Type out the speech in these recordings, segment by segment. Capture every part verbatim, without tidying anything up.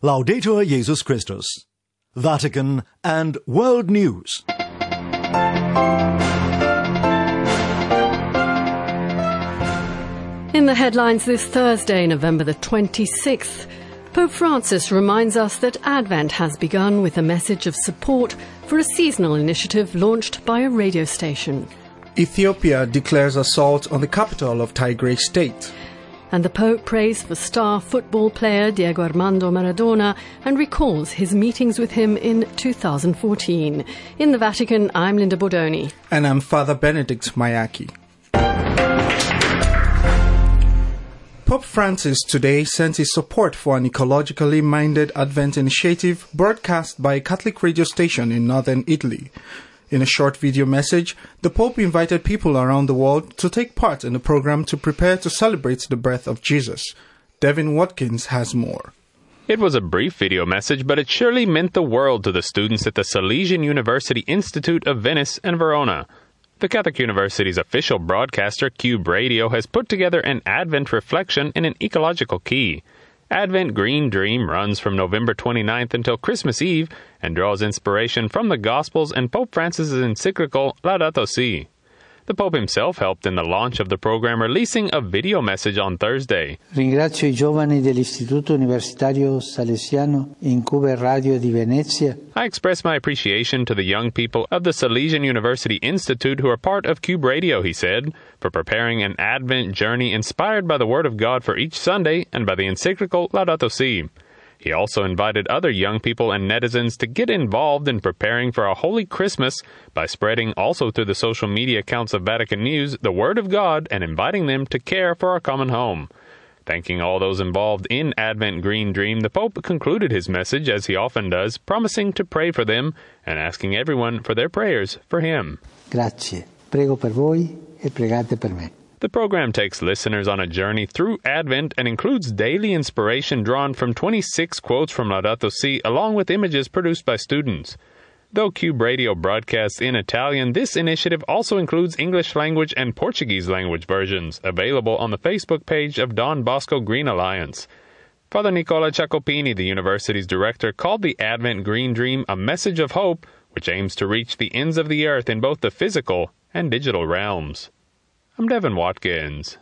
Laudetur Jesus Christus. Vatican and World News. In the headlines this Thursday, November the twenty-sixth, Pope Francis reminds us that Advent has begun with a message of support for a seasonal initiative launched by a radio station. Ethiopia declares assault on the capital of Tigray State. And the Pope prays for star football player Diego Armando Maradona and recalls his meetings with him in two thousand fourteen. In the Vatican, I'm Linda Bordoni. And I'm Father Benedict Mayaki. Pope Francis today sent his support for an ecologically minded Advent initiative broadcast by a Catholic radio station in northern Italy. In a short video message, the Pope invited people around the world to take part in the program to prepare to celebrate the birth of Jesus. Devin Watkins has more. It was a brief video message, but it surely meant the world to the students at the Salesian University Institute of Venice and Verona. The Catholic University's official broadcaster, Cube Radio, has put together an Advent reflection in an ecological key. Advent Green Dream runs from November twenty-ninth until Christmas Eve and draws inspiration from the Gospels and Pope Francis' encyclical Laudato Si. The Pope himself helped in the launch of the program, releasing a video message on Thursday. Ringrazio i giovani dell'Istituto Universitario Salesiano in Cube Radio di Venezia. I express my appreciation to the young people of the Salesian University Institute who are part of Cube Radio, he said, for preparing an Advent journey inspired by the Word of God for each Sunday and by the encyclical Laudato Si. He also invited other young people and netizens to get involved in preparing for a holy Christmas by spreading also through the social media accounts of Vatican News the Word of God and inviting them to care for our common home. Thanking all those involved in Advent Green Dream, the Pope concluded his message, as he often does, promising to pray for them and asking everyone for their prayers for him. Grazie. Prego per voi e pregate per me. The program takes listeners on a journey through Advent and includes daily inspiration drawn from twenty-six quotes from Laudato Si, along with images produced by students. Though Cube Radio broadcasts in Italian, this initiative also includes English language and Portuguese language versions, available on the Facebook page of Don Bosco Green Alliance. Father Nicola Ciacopini, the university's director, called the Advent Green Dream a message of hope, which aims to reach the ends of the earth in both the physical and digital realms. I'm Devin Watkins.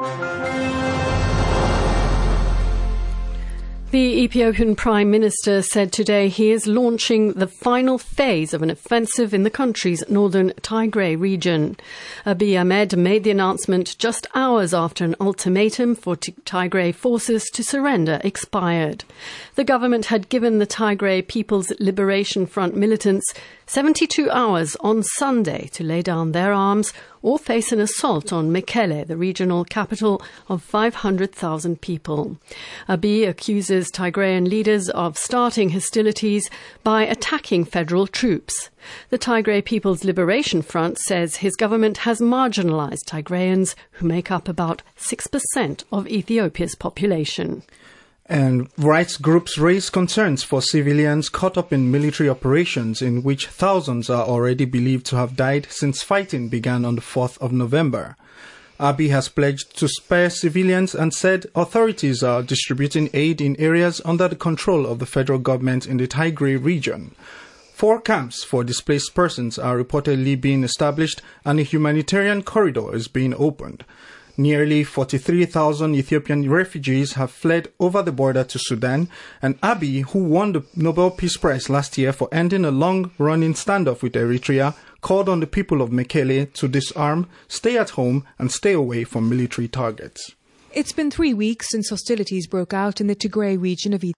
The Ethiopian Prime Minister said today he is launching the final phase of an offensive in the country's northern Tigray region. Abiy Ahmed made the announcement just hours after an ultimatum for Tigray forces to surrender expired. The government had given the Tigray People's Liberation Front militants seventy-two hours on Sunday to lay down their arms or face an assault on Mekele, the regional capital of five hundred thousand people. Abiy accuses Tigrayan leaders of starting hostilities by attacking federal troops. The Tigray People's Liberation Front says his government has marginalized Tigrayans, who make up about six percent of Ethiopia's population. And rights groups raise concerns for civilians caught up in military operations in which thousands are already believed to have died since fighting began on the fourth of November. Abiy has pledged to spare civilians and said authorities are distributing aid in areas under the control of the federal government in the Tigray region. Four camps for displaced persons are reportedly being established and a humanitarian corridor is being opened. Nearly forty-three thousand Ethiopian refugees have fled over the border to Sudan, and Abiy, who won the Nobel Peace Prize last year for ending a long-running standoff with Eritrea, called on the people of Mekele to disarm, stay at home, and stay away from military targets. It's been three weeks since hostilities broke out in the Tigray region of Ethiopia.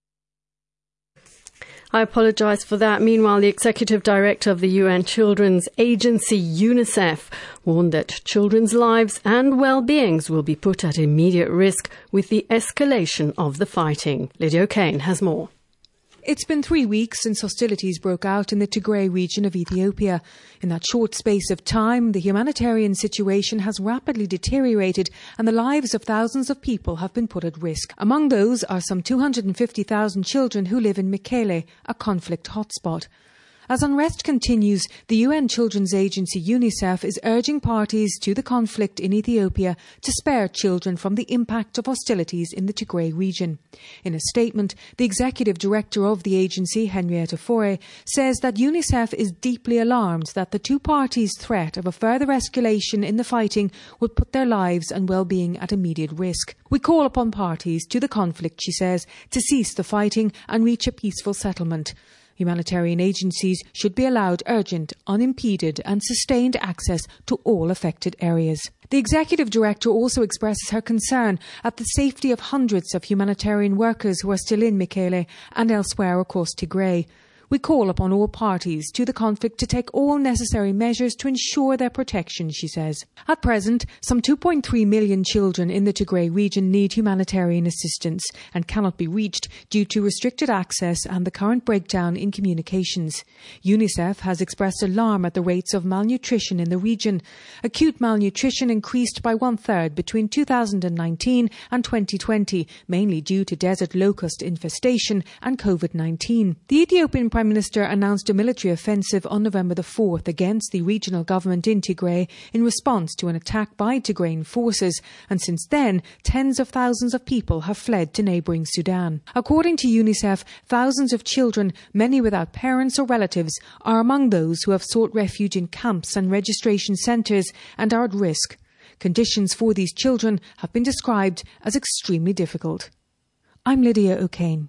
I apologise for that. Meanwhile, the executive director of the U N Children's Agency, UNICEF, warned that children's lives and well-beings will be put at immediate risk with the escalation of the fighting. Lydia O'Kane has more. It's been three weeks since hostilities broke out in the Tigray region of Ethiopia. In that short space of time, the humanitarian situation has rapidly deteriorated and the lives of thousands of people have been put at risk. Among those are some two hundred fifty thousand children who live in Mekele, a conflict hotspot. As unrest continues, the U N Children's Agency UNICEF is urging parties to the conflict in Ethiopia to spare children from the impact of hostilities in the Tigray region. In a statement, the executive director of the agency, Henrietta Fore, says that UNICEF is deeply alarmed that the two parties' threat of a further escalation in the fighting would put their lives and well-being at immediate risk. We call upon parties to the conflict, she says, to cease the fighting and reach a peaceful settlement. Humanitarian agencies should be allowed urgent, unimpeded and sustained access to all affected areas. The executive director also expresses her concern at the safety of hundreds of humanitarian workers who are still in Mekele and elsewhere across Tigray. We call upon all parties to the conflict to take all necessary measures to ensure their protection, she says. At present, some two point three million children in the Tigray region need humanitarian assistance and cannot be reached due to restricted access and the current breakdown in communications. UNICEF has expressed alarm at the rates of malnutrition in the region. Acute malnutrition increased by one-third between two thousand nineteen and twenty twenty, mainly due to desert locust infestation and COVID nineteen. The Ethiopian Prime Minister announced a military offensive on November the fourth against the regional government in Tigray in response to an attack by Tigrayan forces, and since then, tens of thousands of people have fled to neighbouring Sudan. According to UNICEF, thousands of children, many without parents or relatives, are among those who have sought refuge in camps and registration centres and are at risk. Conditions for these children have been described as extremely difficult. I'm Lydia O'Kane.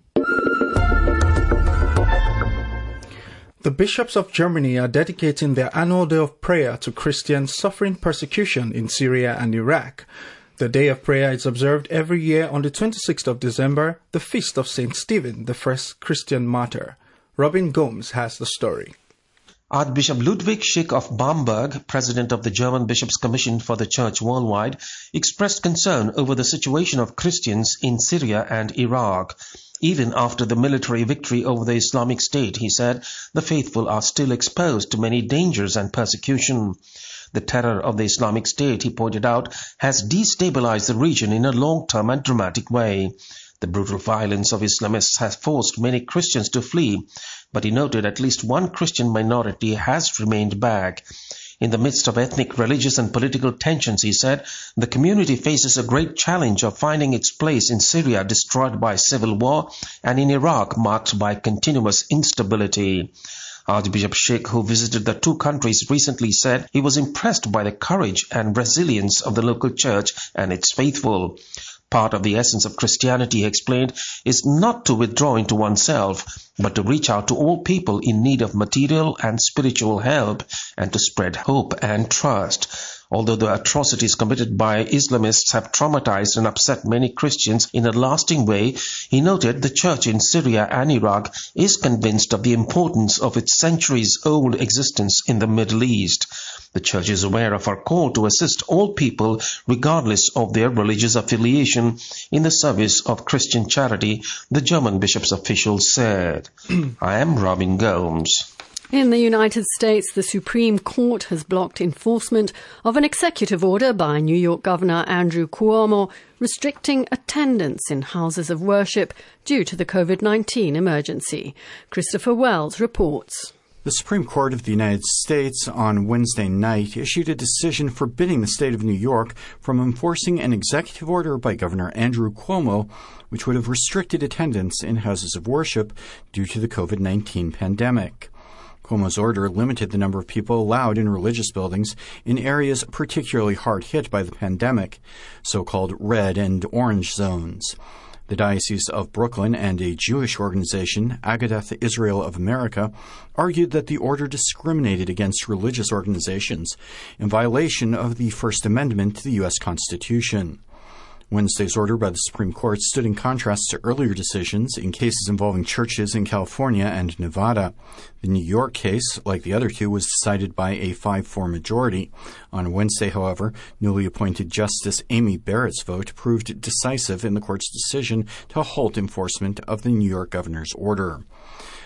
The bishops of Germany are dedicating their annual day of prayer to Christians suffering persecution in Syria and Iraq. The day of prayer is observed every year on the twenty-sixth of December, the feast of Saint Stephen, the first Christian martyr. Robin Gomes has the story. Archbishop Ludwig Schick of Bamberg, president of the German Bishops' Commission for the Church Worldwide, expressed concern over the situation of Christians in Syria and Iraq. Even after the military victory over the Islamic State, he said, the faithful are still exposed to many dangers and persecution. The terror of the Islamic State, he pointed out, has destabilized the region in a long-term and dramatic way. The brutal violence of Islamists has forced many Christians to flee, but he noted at least one Christian minority has remained back. In the midst of ethnic, religious and political tensions, he said, the community faces a great challenge of finding its place in Syria destroyed by civil war and in Iraq marked by continuous instability. Archbishop Schick, who visited the two countries recently, said he was impressed by the courage and resilience of the local church and its faithful. Part of the essence of Christianity, he explained, is not to withdraw into oneself, but to reach out to all people in need of material and spiritual help and to spread hope and trust. Although the atrocities committed by Islamists have traumatized and upset many Christians in a lasting way, he noted the church in Syria and Iraq is convinced of the importance of its centuries-old existence in the Middle East. The church is aware of our call to assist all people, regardless of their religious affiliation, in the service of Christian charity, the German bishop's official said. I am Robin Gomes. In the United States, the Supreme Court has blocked enforcement of an executive order by New York Governor Andrew Cuomo restricting attendance in houses of worship due to the COVID nineteen emergency. Christopher Wells reports. The Supreme Court of the United States on Wednesday night issued a decision forbidding the state of New York from enforcing an executive order by Governor Andrew Cuomo, which would have restricted attendance in houses of worship due to the COVID nineteen pandemic. Cuomo's order limited the number of people allowed in religious buildings in areas particularly hard hit by the pandemic, so-called red and orange zones. The Diocese of Brooklyn and a Jewish organization, Agadah Israel of America, argued that the order discriminated against religious organizations in violation of the First Amendment to the U S Constitution. Wednesday's order by the Supreme Court stood in contrast to earlier decisions in cases involving churches in California and Nevada. The New York case, like the other two, was decided by a five four majority. On Wednesday, however, newly appointed Justice Amy Barrett's vote proved decisive in the court's decision to halt enforcement of the New York governor's order.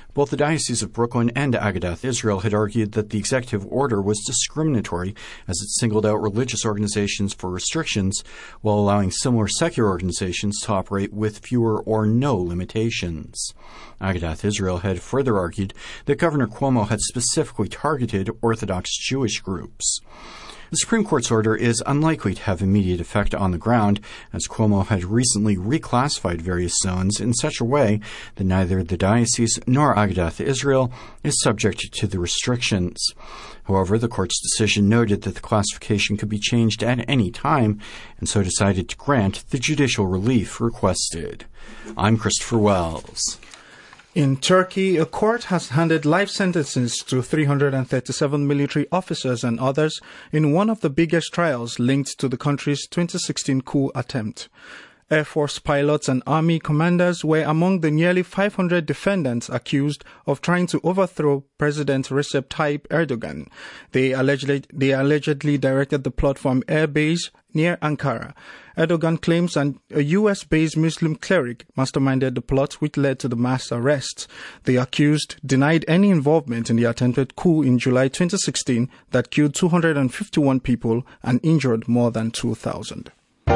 Both the Diocese of Brooklyn and Agadah Israel had argued that the executive order was discriminatory as it singled out religious organizations for restrictions while allowing similar secular organizations to operate with fewer or no limitations. Agadah Israel had further argued that Governor Cuomo had specifically targeted Orthodox Jewish groups. The Supreme Court's order is unlikely to have immediate effect on the ground, as Cuomo had recently reclassified various zones in such a way that neither the diocese nor Agadah Israel is subject to the restrictions. However, the court's decision noted that the classification could be changed at any time, and so decided to grant the judicial relief requested. I'm Christopher Wells. In Turkey, a court has handed life sentences to three hundred thirty-seven military officers and others in one of the biggest trials linked to the country's twenty sixteen coup attempt. Air Force pilots and army commanders were among the nearly five hundred defendants accused of trying to overthrow President Recep Tayyip Erdogan. They allegedly, they allegedly directed the plot from air base near Ankara. Erdogan claims an, a U S-based Muslim cleric masterminded the plot which led to the mass arrests. The accused denied any involvement in the attempted coup in July twenty sixteen that killed two hundred fifty-one people and injured more than two thousand.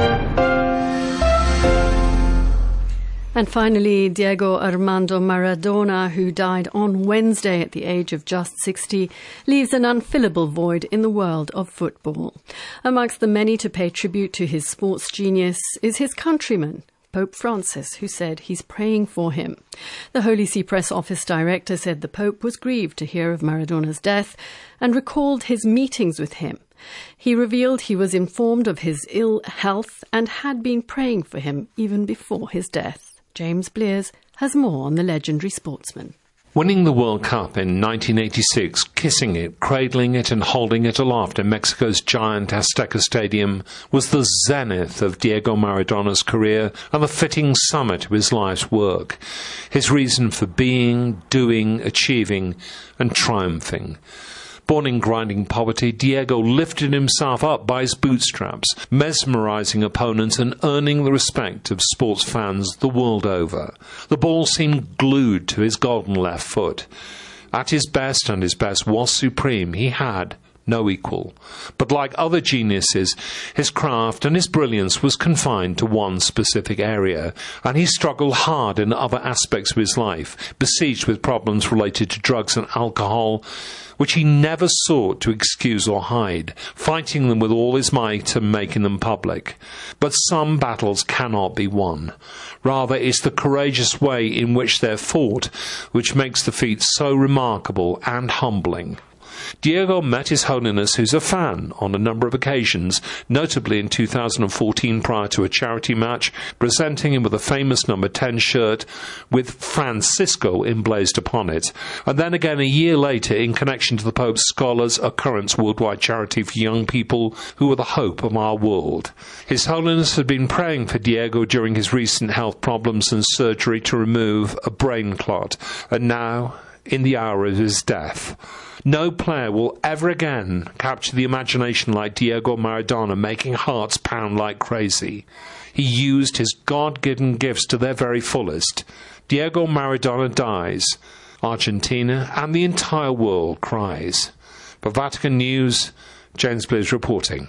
And finally, Diego Armando Maradona, who died on Wednesday at the age of just sixty, leaves an unfillable void in the world of football. Amongst the many to pay tribute to his sports genius is his countryman, Pope Francis, who said he's praying for him. The Holy See Press Office Director said the Pope was grieved to hear of Maradona's death and recalled his meetings with him. He revealed he was informed of his ill health and had been praying for him even before his death. James Blears has more on the legendary sportsman. Winning the World Cup in nineteen eighty-six, kissing it, cradling it and holding it aloft in Mexico's giant Azteca Stadium was the zenith of Diego Maradona's career and the fitting summit of his life's work. His reason for being, doing, achieving and triumphing. Born in grinding poverty, Diego lifted himself up by his bootstraps, mesmerizing opponents and earning the respect of sports fans the world over. The ball seemed glued to his golden left foot. At his best, and his best was supreme, he had no equal. But like other geniuses, his craft and his brilliance was confined to one specific area, and he struggled hard in other aspects of his life, besieged with problems related to drugs and alcohol, which he never sought to excuse or hide, fighting them with all his might and making them public. But some battles cannot be won. Rather, it's the courageous way in which they're fought which makes the feat so remarkable and humbling. Diego met His Holiness, who's a fan, on a number of occasions, notably in two thousand fourteen prior to a charity match, presenting him with a famous number ten shirt with Francisco emblazed upon it, and then again a year later in connection to the Pope's Scholars Occurrence worldwide charity for young people who are the hope of our world. His Holiness had been praying for Diego during his recent health problems and surgery to remove a brain clot, and now, in the hour of his death, no player will ever again capture the imagination like Diego Maradona, making hearts pound like crazy. He used his God-given gifts to their very fullest. Diego Maradona dies. Argentina and the entire world cries. For Vatican News, James Blears reporting.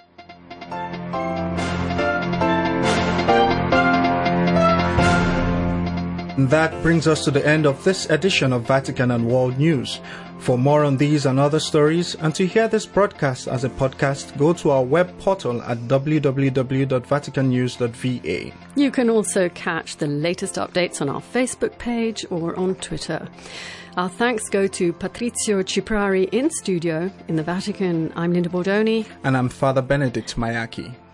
That brings us to the end of this edition of Vatican and World News. For more on these and other stories, and to hear this broadcast as a podcast, go to our web portal at w w w dot vatican news dot v a. You can also catch the latest updates on our Facebook page or on Twitter. Our thanks go to Patrizio Ciprari in studio in the Vatican. I'm Linda Bordoni. And I'm Father Benedict Mayaki.